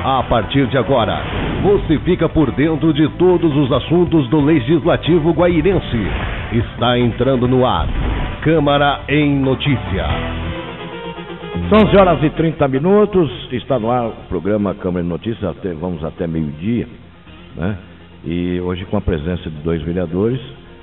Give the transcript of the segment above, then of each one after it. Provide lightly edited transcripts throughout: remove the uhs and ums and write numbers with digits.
A partir de agora, você fica por dentro de todos os assuntos do Legislativo Guairense. Está entrando no ar, Câmara em Notícia. São 11h30, está no ar o programa Câmara em Notícia, vamos até meio-dia, né? E hoje com a presença de dois vereadores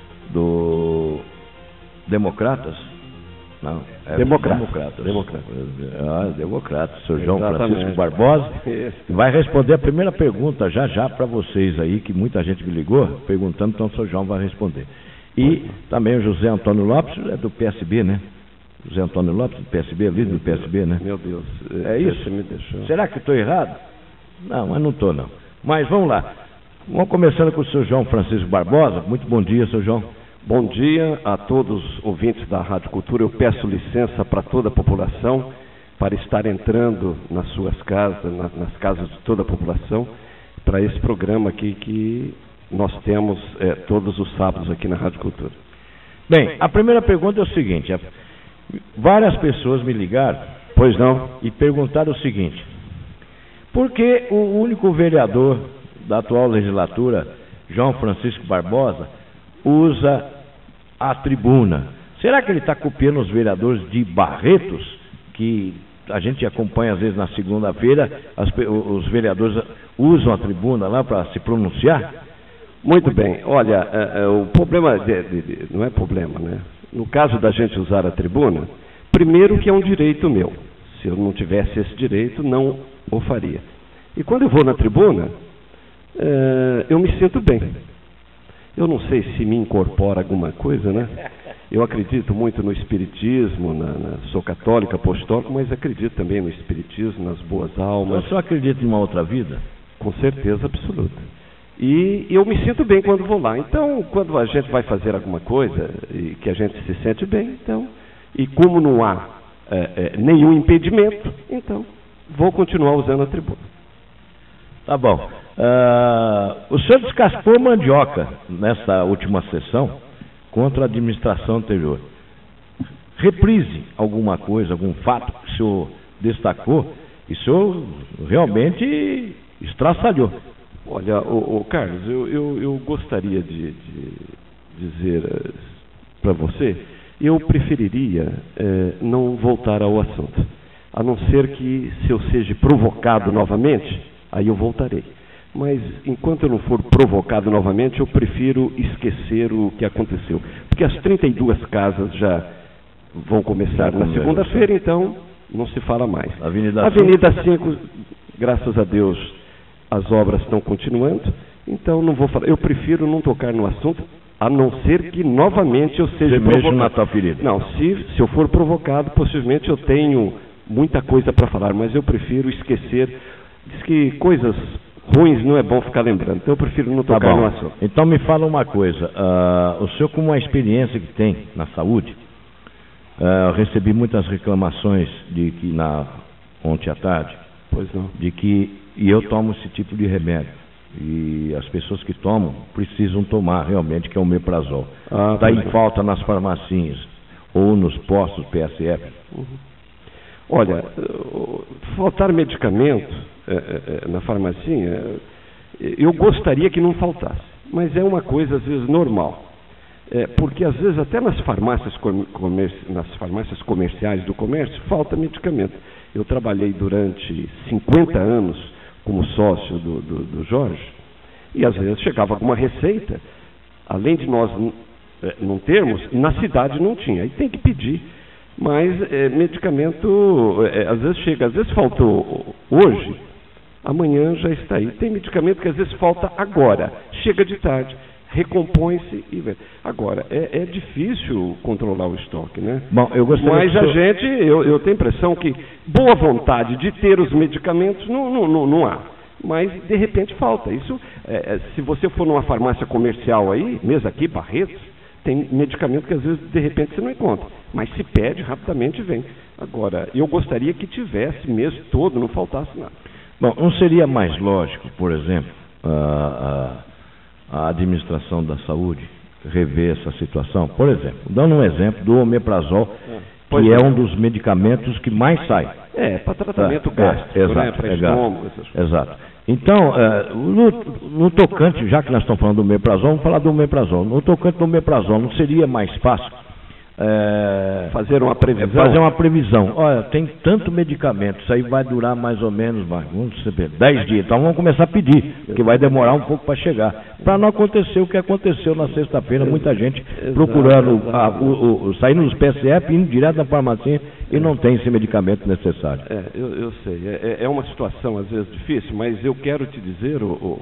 do Democratas. Não, Democratas. Democratas, Sr. João Francisco Barbosa, vai responder a primeira pergunta já para vocês aí, que muita gente me ligou perguntando, então o Sr. João vai responder. E também o José Antônio Lopes, é do PSB, né? José Antônio Lopes, do PSB, líder do PSB, né? Meu Deus, é isso? Me deixou. Será que estou errado? Não, mas não estou não. Mas vamos lá. Vamos começando com o Sr. João Francisco Barbosa. Muito bom dia, Sr. João. Bom dia a todos os ouvintes da Rádio Cultura. Eu peço licença para toda a população para estar entrando nas suas casas, nas casas de toda a população, para esse programa aqui que nós temos todos os sábados aqui na Rádio Cultura. Bem, a primeira pergunta é o seguinte: várias pessoas me ligaram, pois não, e perguntaram o seguinte: por que o único vereador da atual legislatura, João Francisco Barbosa, usa a tribuna? Será que ele está copiando os vereadores de Barretos, que a gente acompanha às vezes na segunda-feira, os vereadores usam a tribuna lá para se pronunciar? Muito bem, olha, o problema, não é problema, né? No caso da gente usar a tribuna, primeiro que é um direito meu. Se eu não tivesse esse direito, não o faria. E quando eu vou na tribuna, eu me sinto bem. Eu não sei se me incorpora alguma coisa, né? Eu acredito muito no espiritismo, sou católico, apostólico, mas acredito também no espiritismo, nas boas almas. Você acredita em uma outra vida? Com certeza absoluta. E eu me sinto bem quando vou lá. Então, quando a gente vai fazer alguma coisa e que a gente se sente bem, então, e como não há nenhum impedimento, então, vou continuar usando a tribuna. Tá bom. O senhor descascou mandioca nessa última sessão contra a administração anterior. Reprise alguma coisa, algum fato que o senhor destacou e o senhor realmente estraçalhou. Olha, Carlos, eu gostaria de dizer para você, eu preferiria não voltar ao assunto, a não ser que, se eu seja provocado novamente, aí eu voltarei. Mas, enquanto eu não for provocado novamente, eu prefiro esquecer o que aconteceu. Porque as 32 casas já vão começar na segunda-feira, então não se fala mais. Avenida 5, graças a Deus, as obras estão continuando, então não vou falar. Eu prefiro não tocar no assunto, a não ser que novamente eu seja provocado. Na tua ferida. Não, se eu for provocado, possivelmente eu tenho muita coisa para falar, mas eu prefiro esquecer. Diz que coisas ruins não é bom ficar lembrando, então eu prefiro não tocar no assunto. Então me fala uma coisa, o senhor, com a experiência que tem na saúde, eu recebi muitas reclamações de que ontem à tarde, pois não, de que eu tomo esse tipo de remédio e as pessoas que tomam precisam tomar realmente, que é o omeprazol. Está em falta nas farmacinhas ou nos postos PSF. Olha, faltar medicamento na farmacinha, eu gostaria que não faltasse, mas é uma coisa às vezes normal, porque às vezes até nas farmácias comerciais do comércio falta medicamento. Eu trabalhei durante 50 anos como sócio do Jorge, e às vezes chegava alguma receita, além de nós não termos, na cidade não tinha, aí tem que pedir. Mas medicamento, às vezes chega, às vezes faltou hoje, amanhã já está aí. Tem medicamento que às vezes falta agora, chega de tarde, recompõe-se e vem. Agora, é difícil controlar o estoque, né? Bom, eu gostaria. Mas eu tenho a impressão que boa vontade de ter os medicamentos não há. Mas de repente falta. Isso, se você for numa farmácia comercial aí, mesmo aqui, Barretos, tem medicamento que às vezes de repente você não encontra, mas se pede, rapidamente vem. Agora, eu gostaria que tivesse mesmo todo, não faltasse nada. Bom, não seria mais lógico, por exemplo, a administração da saúde rever essa situação? Por exemplo, dando um exemplo do omeprazol, que é um dos medicamentos que mais sai. Para tratamento gástrico, né? Para estômago, essas coisas. Exato. Então, no tocante, já que nós estamos falando do omeprazol, vamos falar do omeprazol. No tocante do omeprazol, não seria mais fácil fazer uma previsão? Fazer uma previsão. Olha, tem tanto medicamento, isso aí vai durar mais ou menos, vamos saber, 10 dias. Então vamos começar a pedir, porque vai demorar um pouco para chegar. Para não acontecer o que aconteceu na sexta-feira, muita gente procurando, saindo dos PSF, indo direto na farmácia e não tem esse medicamento necessário. Eu sei. É uma situação às vezes difícil, mas eu quero te dizer,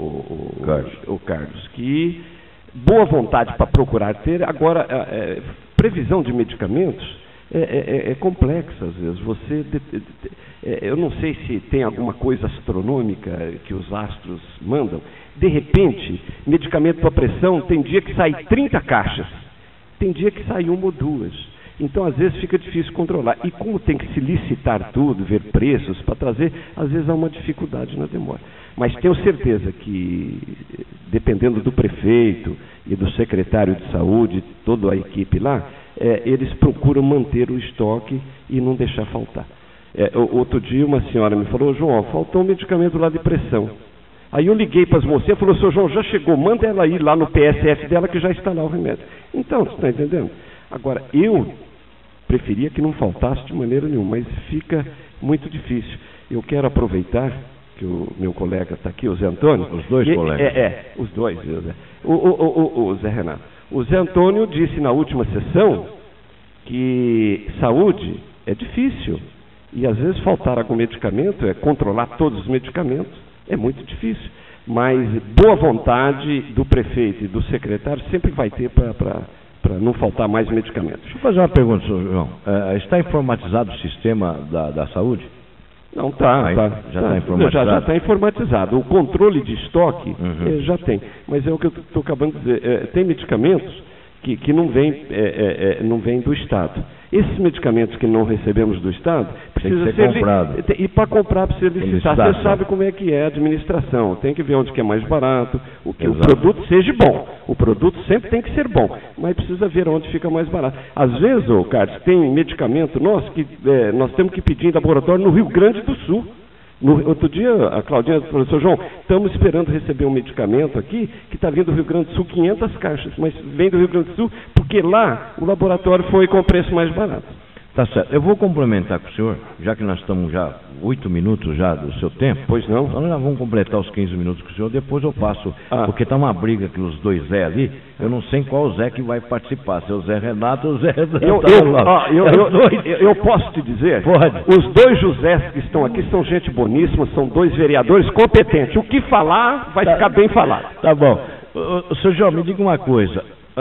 Carlos, que boa vontade para procurar ter. Agora, previsão de medicamentos é complexa às vezes. Eu não sei se tem alguma coisa astronômica que os astros mandam. De repente, medicamento para pressão, tem dia que sai 30 caixas, tem dia que sai uma ou duas. Então, às vezes, fica difícil controlar. E como tem que se licitar tudo, ver preços para trazer, às vezes há uma dificuldade na demora. Mas tenho certeza que, dependendo do prefeito e do secretário de saúde, toda a equipe lá, eles procuram manter o estoque e não deixar faltar. Outro dia, uma senhora me falou: João, faltou um medicamento lá de pressão. Aí eu liguei para as mocinhas e falei: Sr. João, já chegou, manda ela ir lá no PSF dela que já está lá o remédio. Então, você está entendendo? Agora, eu preferia que não faltasse de maneira nenhuma, mas fica muito difícil. Eu quero aproveitar que o meu colega está aqui, o Zé Antônio. Os dois colegas. Os dois. O Zé Renato. O Zé Antônio disse na última sessão que saúde é difícil. E às vezes faltar algum medicamento, controlar todos os medicamentos, é muito difícil. Mas boa vontade do prefeito e do secretário sempre vai ter para não faltar mais medicamentos. Deixa eu fazer uma pergunta, Sr. João. Está informatizado o sistema da saúde? Não, está. Já está informatizado? Já está informatizado. O controle de estoque já tem. Mas é o que eu estou acabando de dizer. Tem medicamentos que não vêm do Estado. Esses medicamentos que não recebemos do Estado, precisa ser comprado. E para comprar precisa licitar. Você sabe como é que é a administração. Tem que ver onde que é mais barato, o produto seja bom. O produto sempre tem que ser bom, mas precisa ver onde fica mais barato. Às vezes, Carlos, tem medicamento nosso que nós temos que pedir em laboratório no Rio Grande do Sul. Outro dia, a Claudinha falou: Sr. João, estamos esperando receber um medicamento aqui que está vindo do Rio Grande do Sul, 500 caixas, mas vem do Rio Grande do Sul porque lá o laboratório foi com preço mais barato. Tá certo. Eu vou complementar com o senhor, já que nós estamos já 8 minutos já do seu tempo. Pois não. Então nós já vamos completar os 15 minutos com o senhor, depois eu passo, porque está uma briga que os dois Zé ali, eu não sei qual Zé que vai participar, se é o Zé Renato ou o Zé Renato. Eu posso te dizer? Pode. Os dois Josés que estão aqui são gente boníssima, são dois vereadores competentes. O que falar vai ficar bem falado. Tá bom. O senhor João, me diga uma coisa.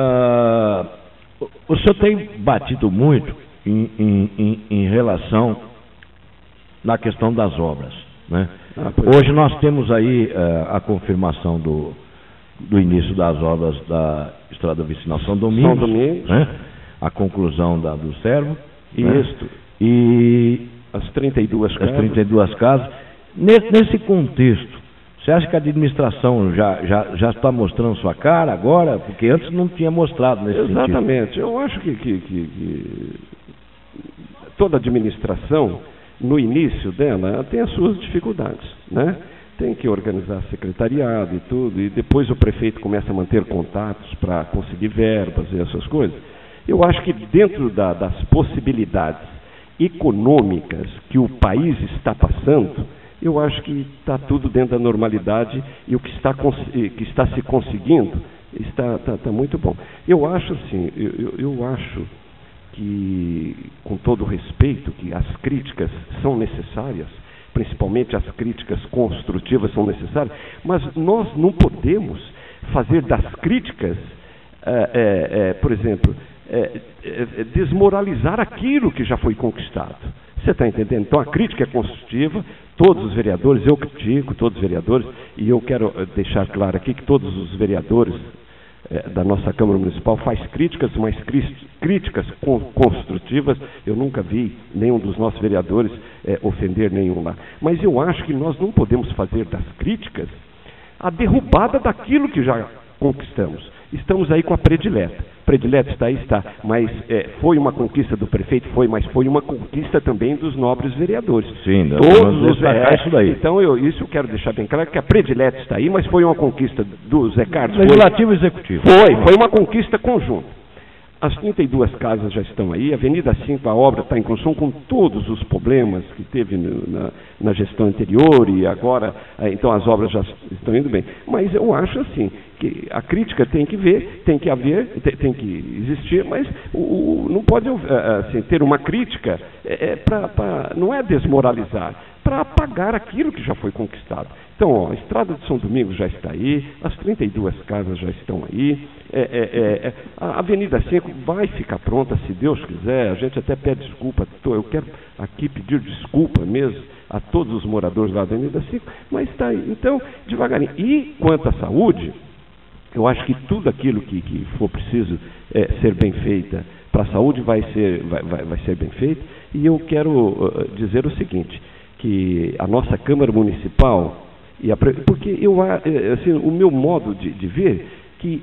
O senhor tem batido muito em relação na questão das obras, né? Hoje nós temos aí a confirmação do início das obras da Estrada Vicinal São Domingos, né? A conclusão do Servo, Isso. E as 32 casas. As 32 casas. Nesse contexto, você acha que a administração já está mostrando sua cara agora? Porque antes não tinha mostrado nesse sentido. Exatamente. Eu acho que toda administração, no início dela, tem as suas dificuldades, né? Tem que organizar secretariado e tudo, e depois o prefeito começa a manter contatos para conseguir verbas e essas coisas. Eu acho que dentro das possibilidades econômicas que o país está passando, eu acho que está tudo dentro da normalidade e o que está se conseguindo está muito bom. Eu acho assim, eu acho que, com todo respeito, que as críticas são necessárias, principalmente as críticas construtivas são necessárias, mas nós não podemos fazer das críticas, por exemplo, desmoralizar aquilo que já foi conquistado. Você está entendendo? Então a crítica é construtiva, todos os vereadores, eu critico todos os vereadores, e eu quero deixar claro aqui que todos os vereadores da nossa Câmara Municipal faz críticas, mas críticas construtivas. Eu nunca vi nenhum dos nossos vereadores ofender nenhum lá. Mas eu acho que nós não podemos fazer das críticas a derrubada daquilo que já conquistamos. Estamos aí com a predileta. Predileto está aí, está, mas foi uma conquista do prefeito? Foi, mas foi uma conquista também dos nobres vereadores. Sim, todos os isso daí. Então, isso eu quero deixar bem claro, que a Predileto está aí, mas foi uma conquista do Zé Carlos. Legislativo e Executivo. Foi uma conquista conjunta. As 32 casas já estão aí, a Avenida 5, a obra está em construção com todos os problemas que teve na gestão anterior e agora, então as obras já estão indo bem. Mas eu acho assim, que a crítica tem que tem que existir, mas não pode assim, ter uma crítica, não é desmoralizar, para apagar aquilo que já foi conquistado. Então, a Estrada de São Domingos já está aí, as 32 casas já estão aí, a Avenida 5 vai ficar pronta, se Deus quiser. A gente até pede desculpa, eu quero aqui pedir desculpa mesmo a todos os moradores da Avenida 5, mas está aí. Então, devagarinho. E quanto à saúde, eu acho que tudo aquilo que for preciso ser bem feita para a saúde vai ser bem feito. E eu quero dizer o seguinte, que a nossa Câmara Municipal, porque assim, o meu modo de ver, que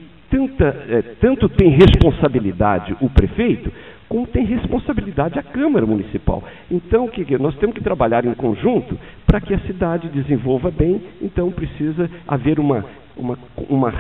tanto tem responsabilidade o prefeito, como tem responsabilidade a Câmara Municipal. Então, nós temos que trabalhar em conjunto para que a cidade desenvolva bem. Então, precisa haver uma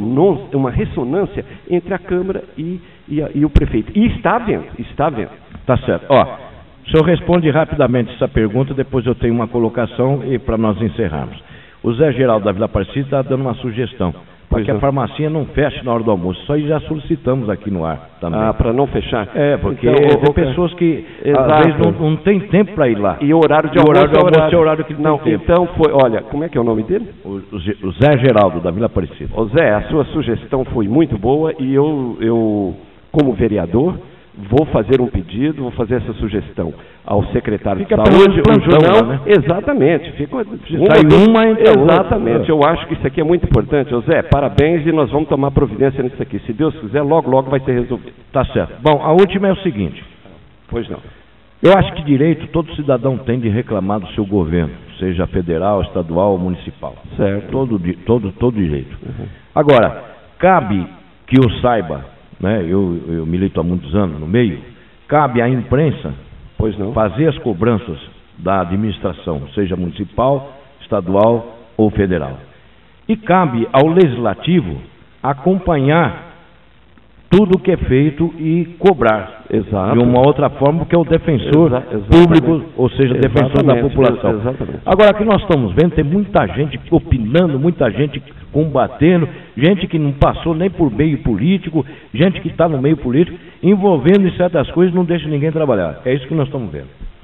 ressonância entre a Câmara e o prefeito. E está havendo. Tá certo. O senhor responde rapidamente essa pergunta, depois eu tenho uma colocação e para nós encerrarmos. O Zé Geraldo da Vila Aparecida está dando uma sugestão, para que a farmacinha não feche na hora do almoço. Isso aí já solicitamos aqui no ar também. Para não fechar? Porque tem pessoas que às vezes não tem tempo para ir lá. E o horário de almoço é o horário que não tem tempo. Então, olha, como é que é o nome dele? O Zé Geraldo da Vila Aparecida. Ô Zé, a sua sugestão foi muito boa e eu como vereador, vou fazer um pedido, vou fazer essa sugestão ao secretário de Saúde, plantão, o jornal, né? Exatamente. Sai uma, entra exatamente. Eu acho que isso aqui é muito importante. José, parabéns e nós vamos tomar providência nisso aqui. Se Deus quiser, logo vai ser resolvido. Tá certo. Bom, a última é o seguinte. Pois não. Eu acho que direito todo cidadão tem de reclamar do seu governo, seja federal, estadual ou municipal. Certo. Todo direito. Uhum. Agora, cabe que eu saiba, né, eu milito há muitos anos no meio, cabe à imprensa fazer as cobranças da administração, seja municipal, estadual ou federal. E cabe ao legislativo acompanhar tudo o que é feito e cobrar. Exato. De uma outra forma, porque é o defensor público, ou seja, defensor da população. Exatamente. Agora, o que nós estamos vendo, tem muita gente opinando, muita gente combatendo, gente que não passou nem por meio político, gente que está no meio político, envolvendo em certas coisas, não deixa ninguém trabalhar. É isso que nós estamos vendo.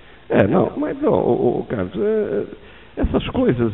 Carlos, essas coisas,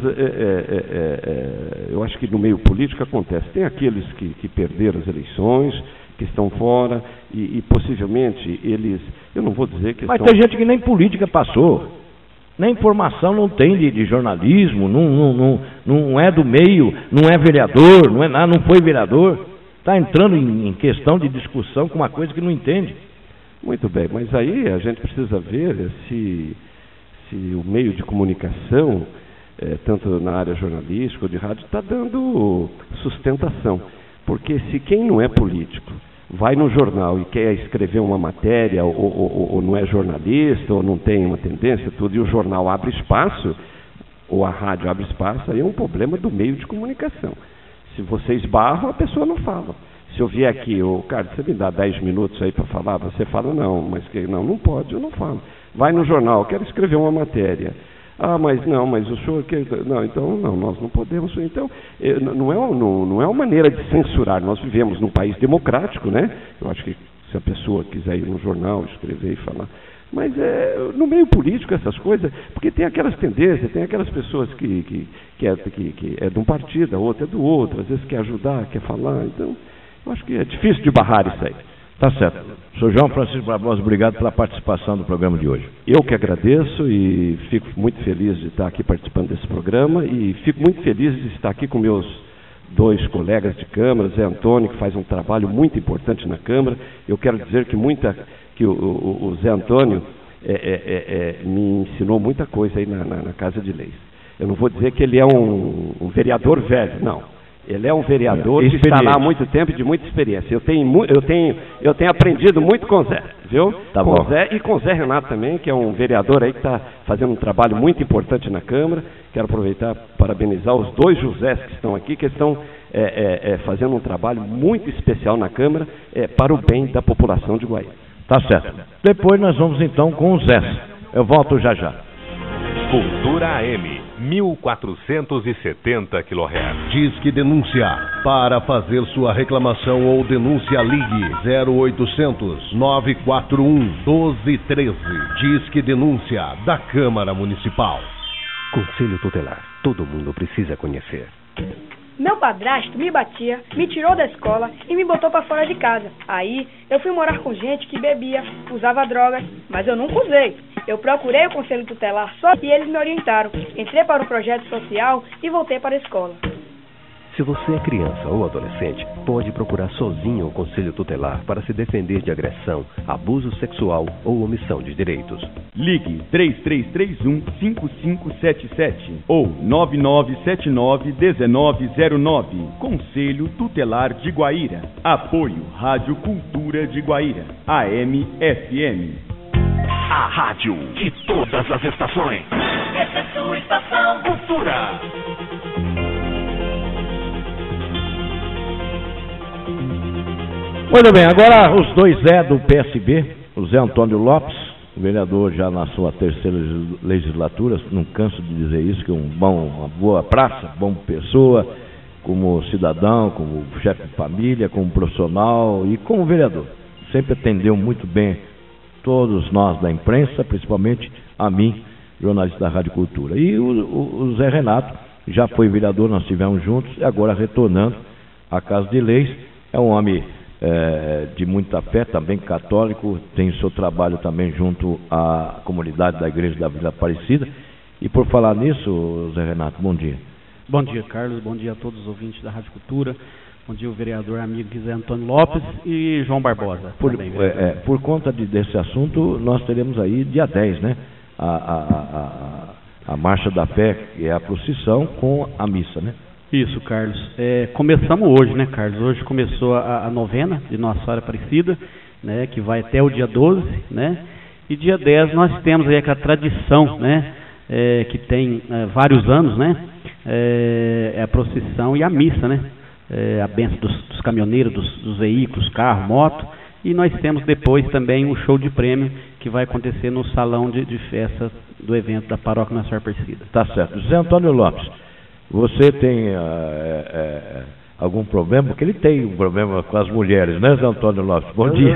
eu acho que no meio político acontece. Tem aqueles que perderam as eleições, que estão fora, e possivelmente eles, eu não vou dizer que Mas tem gente que nem política passou, nem formação não tem de jornalismo, não é do meio, não é vereador, não é nada, não foi vereador, está entrando em questão de discussão com uma coisa que não entende. Muito bem, mas aí a gente precisa ver se o meio de comunicação, tanto na área jornalística ou de rádio, está dando sustentação. Porque se quem não é político vai no jornal e quer escrever uma matéria, ou não é jornalista, ou não tem uma tendência, tudo, e o jornal abre espaço, ou a rádio abre espaço, aí é um problema do meio de comunicação. Se você esbarra, a pessoa não fala. Se eu vier aqui, Carlos, você me dá 10 minutos aí para falar? Você fala, não, mas não pode, eu não falo. Vai no jornal, quero escrever uma matéria. Mas o senhor quer... Não, então, nós não podemos. Então, não é uma maneira de censurar. Nós vivemos num país democrático, né? Eu acho que se a pessoa quiser ir no jornal, escrever e falar... Mas no meio político, essas coisas... Porque tem aquelas tendências, tem aquelas pessoas que é de um partido, a outra é do outro, às vezes quer ajudar, quer falar. Então, eu acho que é difícil de barrar isso aí. Tá certo. Sr. João Francisco Barbosa, obrigado pela participação do programa de hoje. Eu que agradeço e fico muito feliz de estar aqui participando desse programa e fico muito feliz de estar aqui com meus 2 colegas de Câmara, Zé Antônio, que faz um trabalho muito importante na Câmara. Eu quero dizer que o Zé Antônio me ensinou muita coisa aí na Casa de Leis. Eu não vou dizer que ele é um vereador velho, não. Ele é um vereador que está lá há muito tempo e de muita experiência. Eu tenho aprendido muito com o Zé, viu? Tá com bom. o Zé e com o Zé Renato também, que é um vereador aí que está fazendo um trabalho muito importante na Câmara. Quero aproveitar para parabenizar os dois Josés que estão aqui, que estão fazendo um trabalho muito especial na Câmara para o bem da população de Guaíra. Tá certo. Depois nós vamos então com o Zé. Eu volto já já. Cultura AM, 1470 kHz. Disque Denúncia. Para fazer sua reclamação ou denúncia, ligue 0800 941 1213. Disque Denúncia da Câmara Municipal. Conselho Tutelar. Todo mundo precisa conhecer. Meu padrasto me batia, me tirou da escola e me botou para fora de casa. Aí eu fui morar com gente que bebia, usava drogas, mas eu nunca usei. Eu procurei o Conselho Tutelar só e eles me orientaram. Entrei para o projeto social e voltei para a escola. Se você é criança ou adolescente, pode procurar sozinho o Conselho Tutelar para se defender de agressão, abuso sexual ou omissão de direitos. Ligue 3331-5577 ou 9979-1909. Conselho Tutelar de Guaíra. Apoio Rádio Cultura de Guaíra. AM/FM. A rádio de todas as estações. Essa é sua estação Cultura. Muito bem, agora os dois Zé do PSB, o Zé Antônio Lopes, vereador já na sua terceira legislatura, não canso de dizer isso, que é uma boa praça, boa pessoa, como cidadão, como chefe de família, como profissional e como vereador. Sempre atendeu muito bem todos nós da imprensa, principalmente a mim, jornalista da Rádio Cultura. E o Zé Renato já foi vereador, nós estivemos juntos, e agora retornando à Casa de Leis, é um homem de muita fé, também católico, tem o seu trabalho também junto à comunidade da Igreja da Vila Aparecida. E por falar nisso, Zé Renato, bom dia. Bom dia, Carlos, bom dia a todos os ouvintes da Rádio Cultura, bom dia o vereador amigo Zé Antônio Lopes e João Barbosa. Por conta desse assunto, nós teremos aí dia 10, né? A Marcha da Fé, que é a procissão com a missa, né? Isso, Carlos. Começamos hoje, né, Carlos? Hoje começou a novena de Nossa Senhora Aparecida, né, que vai até o dia 12, né? E dia 10 nós temos aí aquela tradição, né, que tem vários anos, né? A procissão e a missa, né? A bênção dos caminhoneiros, dos veículos, carro, moto. E nós temos depois também um show de prêmio que vai acontecer no salão de festa do evento da Paróquia Nossa Senhora Aparecida. Tá certo. Zé Antônio Lopes, você tem algum problema? Porque ele tem um problema com as mulheres, né, Zé Antônio Lopes? Bom dia.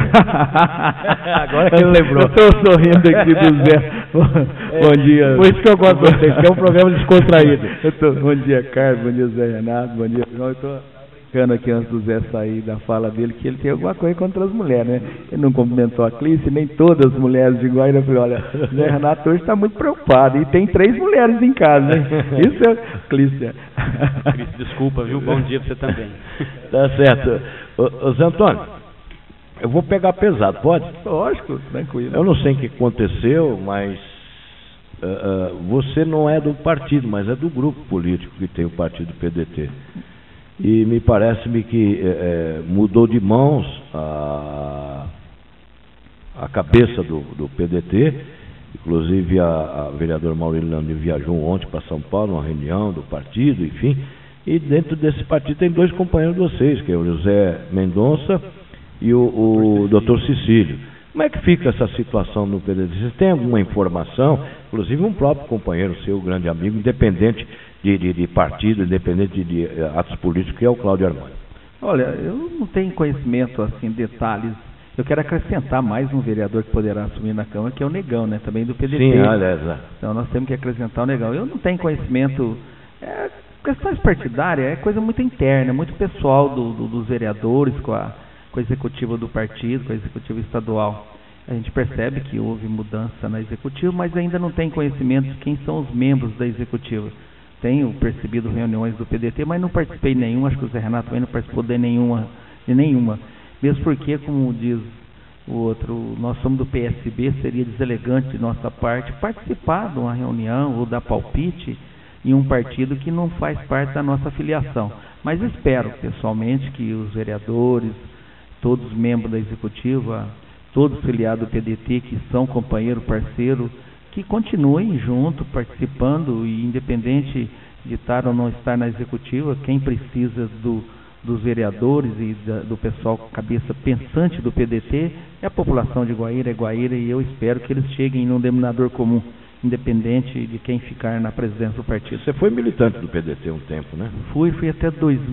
Agora que ele lembrou. Eu estou sorrindo aqui do Zé. Bom dia. Por isso que eu gosto de vocês, que é um programa descontraído. Bom dia, Carlos. Bom dia, Zé Renato. Bom dia, João. Eu estou brincando aqui antes do Zé sair da fala dele, que ele tem alguma coisa contra as mulheres, né? Ele não cumprimentou a Clícia, nem todas as mulheres de Guaíra. Eu falei, olha, o Zé Renato hoje está muito preocupado. E tem 3 mulheres em casa, né? Isso é Clícia. Clícia, desculpa, viu? Bom dia para você também. Tá certo. Ô Zé Antônio, eu vou pegar pesado, pode? Lógico, tranquilo. Eu não sei o que aconteceu, mas você não é do partido, mas é do grupo político que tem o partido PDT. E me parece-me que mudou de mãos a cabeça do PDT. Inclusive a vereadora Maurilândia viajou ontem para São Paulo, uma reunião do partido, enfim. E dentro desse partido tem 2 companheiros de vocês, que é o José Mendonça e o Dr. Cecílio. Como é que fica essa situação no PDT? Vocês têm alguma informação? Inclusive um próprio companheiro seu, grande amigo, independente de partido, independente de atos políticos, que é o Cláudio Armando. Olha, eu não tenho conhecimento, assim, detalhes. Eu quero acrescentar mais um vereador que poderá assumir na Câmara, que é o Negão, né? Também do PDT. Sim, aliás. Então nós temos que acrescentar o Negão. Eu não tenho conhecimento. Questões partidárias é coisa muito interna, muito pessoal dos vereadores com a executiva do partido, com a executiva estadual. A gente percebe que houve mudança na executiva, mas ainda não tem conhecimento de quem são os membros da executiva. Tenho percebido reuniões do PDT, mas não participei de nenhuma. Acho que o Zé Renato também não participou de nenhuma. Mesmo porque, como diz o outro, nós somos do PSB, seria deselegante de nossa parte participar de uma reunião ou dar palpite em um partido que não faz parte da nossa filiação. Mas espero, pessoalmente, que os vereadores, todos os membros da Executiva, todos filiados do PDT, que são companheiro, parceiro, que continuem junto, participando, e independente de estar ou não estar na Executiva, quem precisa dos vereadores e do pessoal cabeça pensante do PDT é a população de Guaíra, e eu espero que eles cheguem num denominador comum, independente de quem ficar na presidência do partido. Você foi militante do PDT um tempo, né? Fui até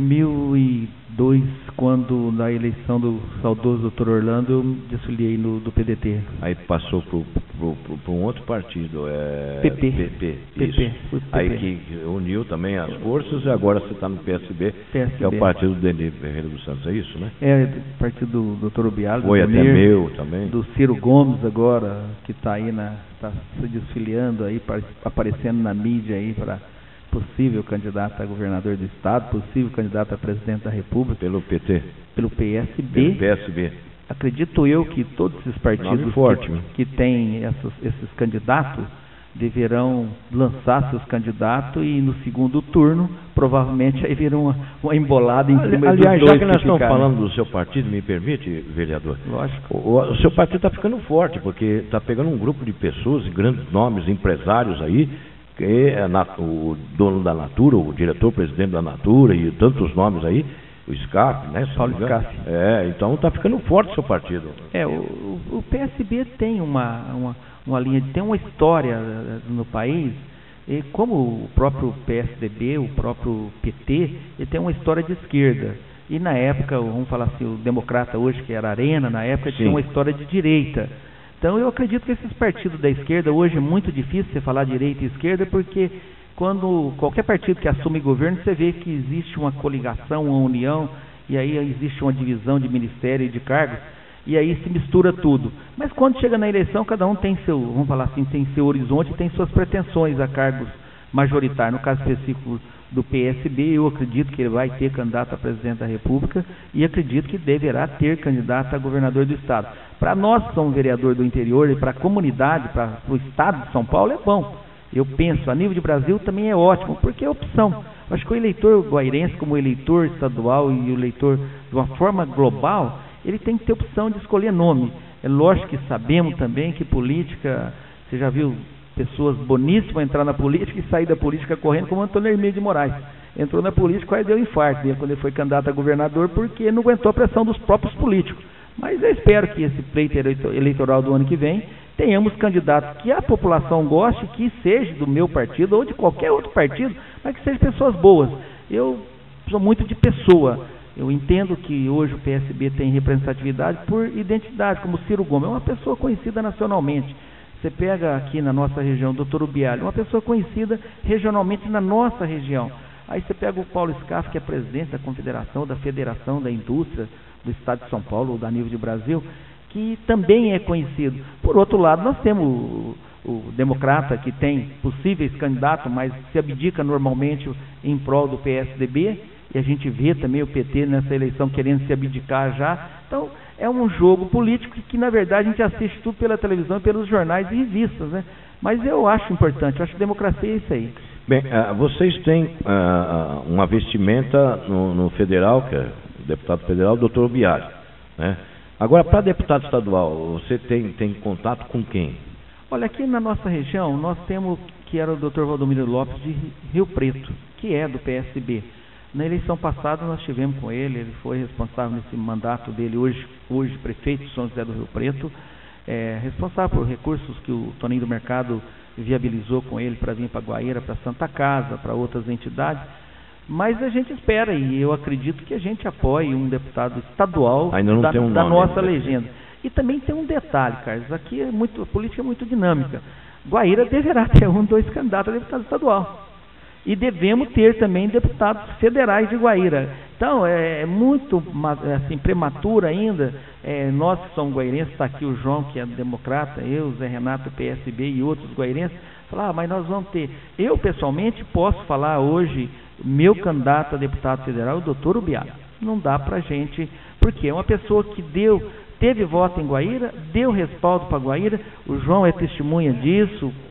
2002, quando na eleição do saudoso Dr. Orlando eu desfiliei do PDT. Aí passou para um outro partido, PP. Isso. Aí que uniu também as forças, e agora você está no PSB, que é o partido do Denis Ferreira dos Santos, é isso, né? É, partido do Dr. Bialo. Foi até meu também. Do Ciro Gomes agora, que está aí está se desfiliando aí, aparecendo na mídia aí para possível candidato a governador do estado, possível candidato a presidente da República. Pelo PT? Pelo PSB. Pelo PSB. Acredito eu que todos esses partidos que têm esses candidatos deverão lançar seus candidatos e no segundo turno provavelmente aí virão uma embolada em cima dos dois. Aliás, já que nós estamos falando do seu partido, me permite, vereador? Lógico. O seu partido está ficando forte, porque está pegando um grupo de pessoas, grandes nomes, empresários aí, que é o dono da Natura, o diretor-presidente da Natura e tantos nomes aí, o SCAF, né? Paulo SCAF. Então está ficando forte o seu partido. O PSB tem uma linha, tem uma história no país, e como o próprio PSDB, o próprio PT, ele tem uma história de esquerda. E na época, vamos falar assim, o Democrata hoje, que era Arena, na época tinha uma história de direita. Então eu acredito que esses partidos da esquerda, hoje é muito difícil você falar direita e esquerda, porque quando qualquer partido que assume governo, você vê que existe uma coligação, uma união, e aí existe uma divisão de ministério e de cargos, e aí se mistura tudo. Mas quando chega na eleição, cada um tem seu, vamos falar assim, tem seu horizonte, tem suas pretensões a cargos majoritários. No caso específico do PSB, eu acredito que ele vai ter candidato a presidente da República e acredito que deverá ter candidato a governador do estado. Para nós que somos vereador do interior e para a comunidade, para o estado de São Paulo, é bom. Eu penso, a nível de Brasil também é ótimo, porque é opção. Acho que o eleitor guairense, como o eleitor estadual e o eleitor de uma forma global, ele tem que ter opção de escolher nome. É lógico que sabemos também que política, você já viu pessoas boníssimas entrar na política e sair da política correndo, como Antônio Hermílio de Moraes. Entrou na política, quase deu infarto dele quando ele foi candidato a governador, porque não aguentou a pressão dos próprios políticos. Mas eu espero que esse pleito eleitoral do ano que vem, tenhamos candidatos que a população goste, que seja do meu partido ou de qualquer outro partido, mas que sejam pessoas boas. Eu sou muito de pessoa. Eu entendo que hoje o PSB tem representatividade por identidade, como Ciro Gomes, é uma pessoa conhecida nacionalmente. Você pega aqui na nossa região o Dr. Bialo, uma pessoa conhecida regionalmente na nossa região. Aí você pega o Paulo SCAF, que é presidente da Confederação, da Federação da Indústria do Estado de São Paulo, ou da nível de Brasil, que também é conhecido. Por outro lado, nós temos o Democrata, que tem possíveis candidatos, mas se abdica normalmente em prol do PSDB, e a gente vê também o PT nessa eleição querendo se abdicar já. Então, é um jogo político que, na verdade, a gente assiste tudo pela televisão e pelos jornais e revistas, né? Mas eu acho importante, eu acho que democracia é isso aí. Bem, vocês têm uma vestimenta no federal, que é o deputado federal, o Dr. Bialo, né? Agora, para deputado estadual, você tem contato com quem? Olha, aqui na nossa região, nós temos, que era o Dr. Valdomiro Lopes de Rio Preto, que é do PSB. Na eleição passada nós estivemos com ele foi responsável nesse mandato dele, hoje prefeito de São José do Rio Preto, responsável por recursos que o Toninho do Mercado viabilizou com ele para vir para Guaíra, para Santa Casa, para outras entidades. Mas a gente espera, e eu acredito que a gente apoie um deputado estadual da nossa legenda. E também tem um detalhe, Carlos, aqui a política é muito dinâmica. Guaíra deverá ter 2 candidatos a deputado estadual. E devemos ter também deputados federais de Guaíra. Então, é muito assim, prematuro ainda. Nós que somos guairenses, está aqui o João, que é democrata, eu, Zé Renato, PSB e outros guairenses, falar, mas nós vamos ter. Eu, pessoalmente, posso falar hoje, meu candidato a deputado federal é o Dr. Bialo. Não dá para a gente, porque é uma pessoa que teve voto em Guaíra, deu respaldo para Guaíra, o João é testemunha disso,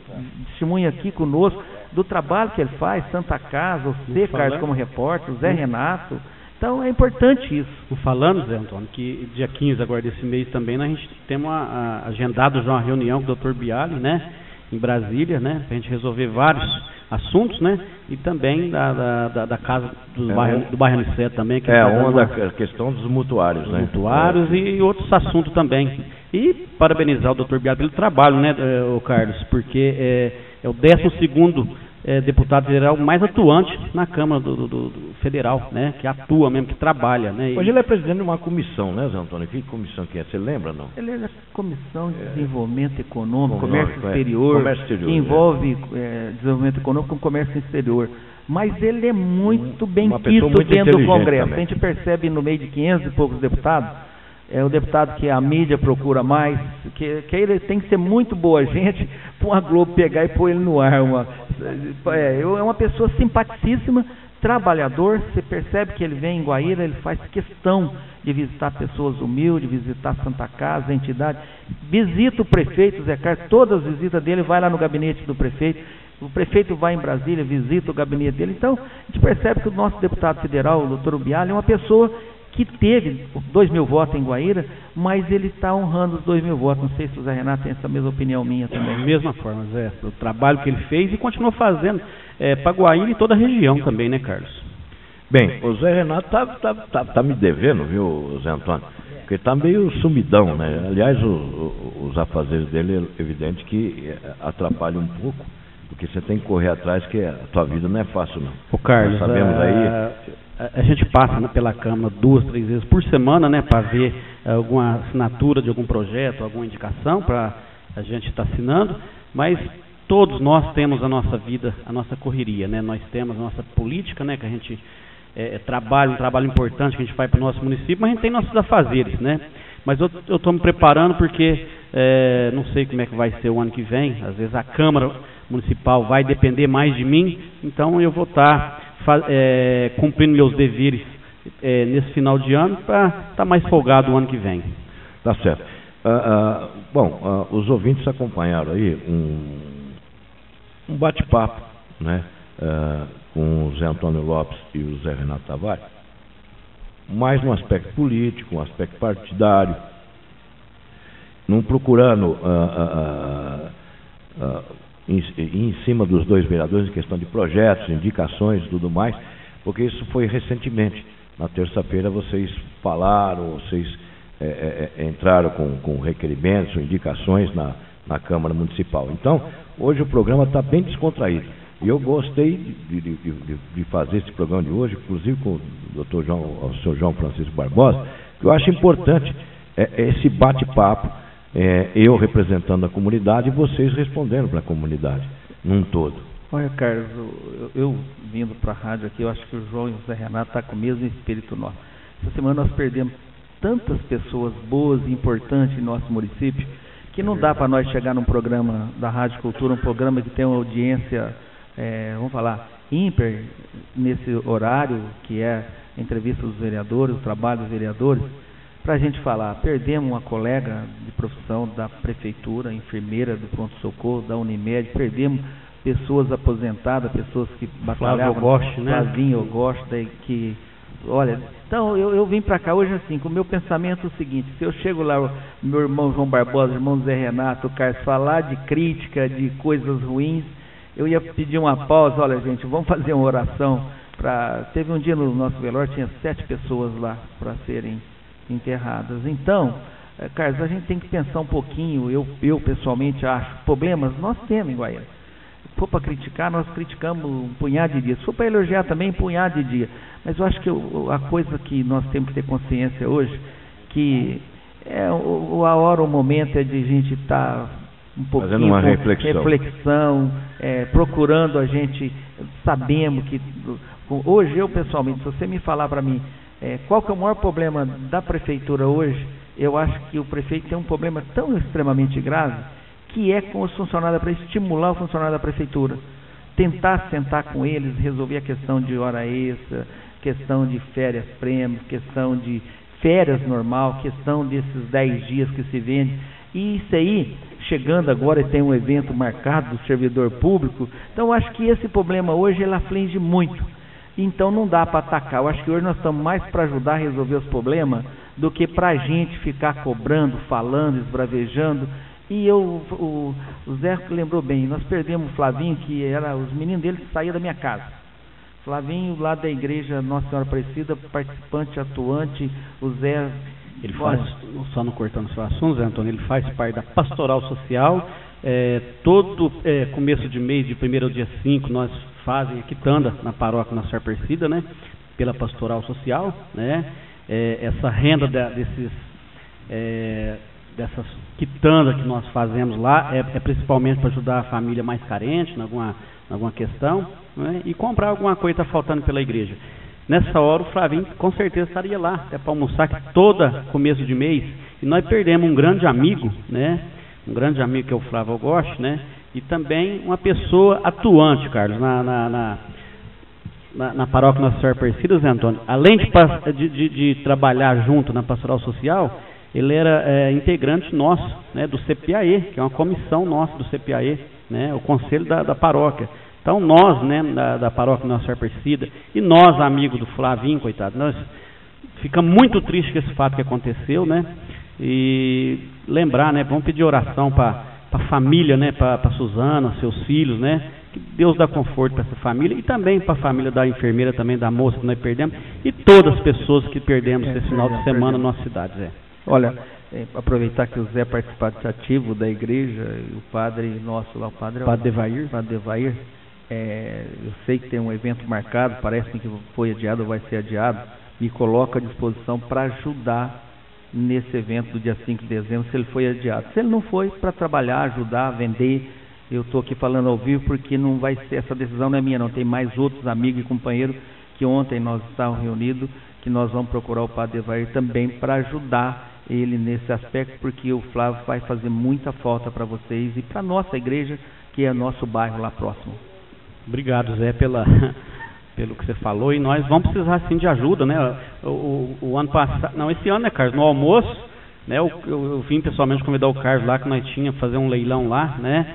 testemunha aqui conosco do trabalho que ele faz, Santa Casa, você, Carlos, como repórter, o Zé Renato. Então é importante isso. Falando, Zé Antônio, que dia 15 agora desse mês também, a gente tem agendado já uma reunião com o Dr. Bialy, né, em Brasília, né, para a gente resolver vários assuntos, né, e também da casa do bairro Aniceto também. Que a questão dos mutuários, né? Mutuários e outros assuntos também. E parabenizar o Dr. Bialy pelo trabalho, né, o Carlos, porque é o 12º deputado federal mais atuante na Câmara do Federal, né, que atua mesmo, que trabalha, né. Hoje ele é presidente de uma comissão, né, Zé Antônio? Que comissão que é? Você lembra, não? Ele é da Comissão de Desenvolvimento Econômico, Comércio Exterior, que envolve desenvolvimento econômico com comércio exterior. Mas ele é muito bem quisto dentro do Congresso. Também. A gente percebe no meio de 500 e poucos deputados, é o deputado que a mídia procura mais, que ele tem que ser muito boa gente para a Globo pegar e pôr ele no ar. É uma pessoa simpaticíssima, trabalhador. Você percebe que ele vem em Guaíra, ele faz questão de visitar pessoas humildes, visitar Santa Casa, a entidade. Visita o prefeito, Zé Carlos, todas as visitas dele, vai lá no gabinete do prefeito. O prefeito vai em Brasília, visita o gabinete dele. Então, a gente percebe que o nosso deputado federal, o doutor Bialy, é uma pessoa que teve 2.000 votos em Guaíra, mas ele está honrando os 2.000 votos. Não sei se o Zé Renato tem essa mesma opinião minha também. Da mesma forma, Zé. O trabalho que ele fez e continua fazendo para Guaíra e toda a região também, né, Carlos? Bem, o Zé Renato tá me devendo, viu, Zé Antônio? Porque está meio sumidão, né? Aliás, os afazeres dele é evidente que atrapalham um pouco, porque você tem que correr atrás, que a tua vida não é fácil, não. O Carlos, nós sabemos aí... A gente passa, né, pela Câmara 2, 3 vezes por semana, né, para ver alguma assinatura de algum projeto, alguma indicação para a gente estar assinando, mas todos nós temos a nossa vida, a nossa correria, né? Nós temos a nossa política, né, que a gente trabalha, um trabalho importante que a gente faz para o nosso município, mas a gente tem nossos afazeres, né? Mas eu estou me preparando porque não sei como é que vai ser o ano que vem. Às vezes a Câmara Municipal vai depender mais de mim, então eu vou estar cumprindo meus deveres nesse final de ano para estar mais folgado o ano que vem. Tá certo. Bom, os ouvintes acompanharam aí um bate-papo, né, com o Zé Antônio Lopes e o Zé Renato Tavares, mais no aspecto político, um aspecto partidário, não procurando em cima dos dois vereadores em questão de projetos, indicações e tudo mais, porque isso foi recentemente. Na terça-feira vocês falaram, vocês entraram com requerimentos, indicações na Câmara Municipal. Então, hoje o programa está bem descontraído. E eu gostei de fazer esse programa de hoje, inclusive com o senhor João Francisco Barbosa, que eu acho importante esse bate-papo, eu representando a comunidade e vocês respondendo para a comunidade num todo. Olha, Carlos, eu vindo para a rádio aqui, eu acho que o João e o Zé Renato estão com o mesmo espírito nosso. Essa semana nós perdemos tantas pessoas boas e importantes em nosso município, que não dá para nós chegar num programa da Rádio Cultura, um programa que tem uma audiência, vamos falar, ímpar nesse horário, que é a entrevista dos vereadores, o trabalho dos vereadores, para a gente falar. Perdemos uma colega de profissão da prefeitura, enfermeira do pronto-socorro, da Unimed, perdemos pessoas aposentadas, pessoas que batalhavam, Flavinho Ogosto, que, olha, então eu vim para cá hoje assim, com o meu pensamento o seguinte: se eu chego lá, meu irmão João Barbosa, irmão Zé Renato, o Carlos, falar de crítica, de coisas ruins, eu ia pedir uma pausa. Olha, gente, vamos fazer uma oração. Teve um dia no nosso velório, tinha 7 pessoas lá para serem enterradas. Então, Carlos, a gente tem que pensar um pouquinho. Eu pessoalmente acho, problemas nós temos em Guaíra. Se for para criticar, nós criticamos um punhado de dias. Se for para elogiar também, um punhado de dias. Mas eu acho que a coisa que nós temos que ter consciência hoje, que a hora, o momento é de a gente estar um pouquinho fazendo uma reflexão, procurando a gente, sabemos que hoje eu pessoalmente, se você me falar para mim qual que é o maior problema da prefeitura hoje, eu acho que o prefeito tem um problema tão extremamente grave, que é com os funcionários, para estimular o funcionário da prefeitura, tentar sentar com eles, resolver a questão de hora extra, questão de férias prêmio, questão de férias normal, questão desses 10 dias que se vende, e isso aí chegando agora e tem um evento marcado do servidor público. Então eu acho que esse problema hoje ele aflige muito. Então não dá para atacar. Eu acho que hoje nós estamos mais para ajudar a resolver os problemas do que para a gente ficar cobrando, falando, esbravejando. E o Zé lembrou bem, nós perdemos o Flavinho, que era os meninos dele que saíam da minha casa. Flavinho lá da igreja Nossa Senhora Aparecida, participante, atuante, o Zé... Ele faz, só não cortando seu assunto, Zé Antônio, ele faz parte da pastoral social. Todo começo de mês, de 1º ao dia 5, nós fazem a quitanda na paróquia Nossa Senhora Aparecida, né? Pela pastoral social, né? Essa renda dessas quitandas que nós fazemos lá é principalmente para ajudar a família mais carente, em alguma questão, né? E comprar alguma coisa que está faltando pela igreja. Nessa hora o Flavinho com certeza estaria lá, até para almoçar, que toda começo de mês, e nós perdemos um grande amigo, né? Um grande amigo que é o Flávio Augusto, né? E também uma pessoa atuante, Carlos, na paróquia Nossa Senhora Aparecida, Zé Antônio. Além de trabalhar junto na pastoral social, ele era integrante nosso, né? Do CPAE, que é uma comissão nossa do CPAE, né? O conselho da paróquia. Então nós, né, da paróquia Nossa Senhora Aparecida, e nós, amigos do Flavinho, coitado, nós ficamos muito tristes com esse fato que aconteceu, né? E lembrar, né, vamos pedir oração para a família, né, para Suzana, seus filhos, né? Que Deus dá conforto para essa família, e também para a família da enfermeira, também da moça que nós perdemos, e todas as pessoas que perdemos esse final de semana na nossa cidade, Zé. Olha, aproveitar que o Zé é participativo da igreja, e o padre nosso lá, o padre Devair, eu sei que tem um evento marcado, parece que foi adiado ou vai ser adiado, me coloca à disposição para ajudar nesse evento do dia 5 de dezembro, se ele foi adiado. Se ele não foi, para trabalhar, ajudar, vender, eu estou aqui falando ao vivo porque não vai ser, essa decisão não é minha não, tem mais outros amigos e companheiros que ontem nós estávamos reunidos, que nós vamos procurar o padre Evair também para ajudar ele nesse aspecto, porque o Flávio vai fazer muita falta para vocês e para a nossa igreja, que é nosso bairro lá próximo. Obrigado, Zé, pelo que você falou, e nós vamos precisar sim de ajuda, né? O ano passado, não, esse ano, né, Carlos, no almoço, né, eu vim pessoalmente convidar o Carlos lá, que nós tínhamos fazer um leilão lá, né?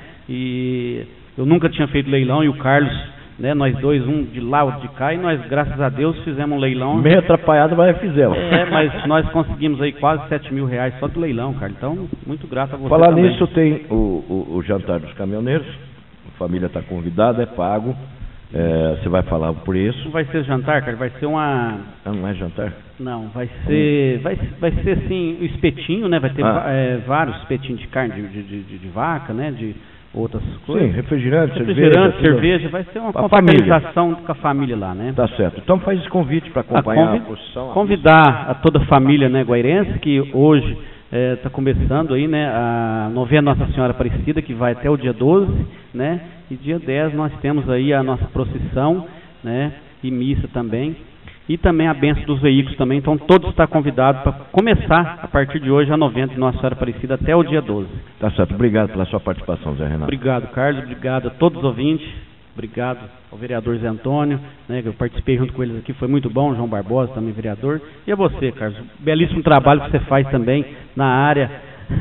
E eu nunca tinha feito leilão, e o Carlos, né, nós dois, um de lá, outro de cá, e nós, graças a Deus, fizemos um leilão. Meio atrapalhado, mas fizemos. Mas nós conseguimos aí quase R$7.000 só do leilão, Carlos. Então, muito grato a você. Falar também. nisso, tem o jantar dos caminhoneiros, a família está convidada, é pago. Você vai falar por isso. Não vai ser jantar, cara, vai ser uma... Não é jantar? Não, vai ser assim, o espetinho, né? Vai ter vários espetinhos de carne de vaca, né? De outras coisas. Sim, refrigerante, cerveja, vai ser uma confraternização com a família lá, né? Tá certo. Então faz esse convite para acompanhar a procissão. Convidar a toda a família, né, guairense, que hoje está começando aí, né, a novena Nossa Senhora Aparecida, que vai até o dia 12, né? E dia 10 nós temos aí a nossa procissão, né? E missa também. E também a bênção dos veículos também. Então todos estão convidados para começar a partir de hoje a novena de Nossa Senhora Aparecida até o dia 12. Tá certo. Obrigado pela sua participação, Zé Renato. Obrigado, Carlos. Obrigado a todos os ouvintes. Obrigado ao vereador Zé Antônio, né, que eu participei junto com eles aqui, foi muito bom. João Barbosa, também vereador. E a você, Carlos, belíssimo trabalho que você faz também na área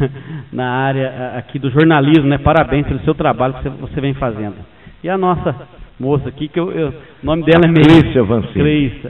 aqui do jornalismo, né? Parabéns pelo seu trabalho que você vem fazendo. E a nossa moça aqui, que o nome dela é Clícia Vancini. Clícia.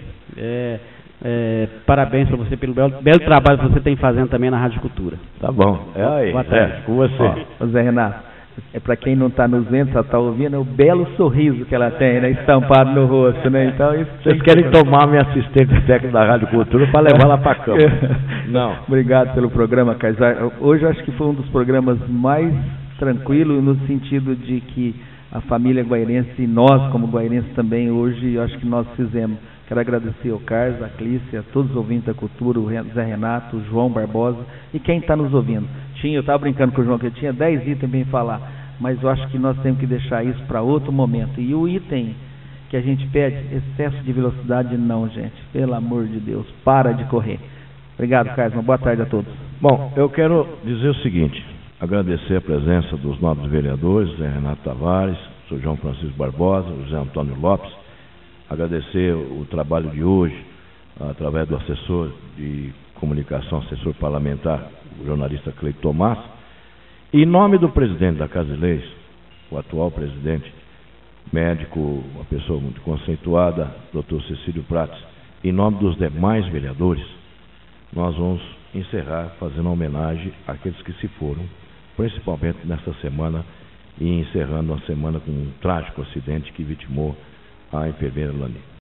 Parabéns para você pelo belo trabalho que você tem fazendo também na Rádio Cultura. Tá bom. Aí. Boa tarde. Com você. Ó, Zé Renato, para quem não está nos vendo, só está ouvindo, é o belo sorriso que ela tem, né, estampado no rosto, né? Então, isso vocês querem tomar minha assistente técnica da Rádio Cultura para levar lá para a cama? Não. Obrigado pelo programa, Carlos. Hoje eu acho que foi um dos programas mais tranquilos, no sentido de que a família guairense e nós, como guairenses também, hoje eu acho que nós fizemos. Quero agradecer ao Carlos, a Clícia, a todos os ouvintes da cultura, o Zé Renato, o João Barbosa e quem está nos ouvindo. Eu estava brincando com o João que eu tinha 10 itens para falar, mas eu acho que nós temos que deixar isso para outro momento. E o item que a gente pede, excesso de velocidade, não, gente. Pelo amor de Deus, para de correr. Obrigado, Carlos. Uma boa tarde a todos. Bom, eu quero dizer o seguinte, agradecer a presença dos nobres vereadores, Zé Renato Tavares, o Sr. João Francisco Barbosa, o José Antônio Lopes, agradecer o trabalho de hoje, através do assessor de comunicação, assessor parlamentar, o jornalista Cleito Tomás, Em nome do presidente da Casa de Leis, o atual presidente, médico, uma pessoa muito conceituada, Dr. Cecílio Prates, em nome dos demais vereadores, nós vamos encerrar fazendo uma homenagem àqueles que se foram, principalmente nesta semana, e encerrando a semana com um trágico acidente que vitimou a enfermeira Lani.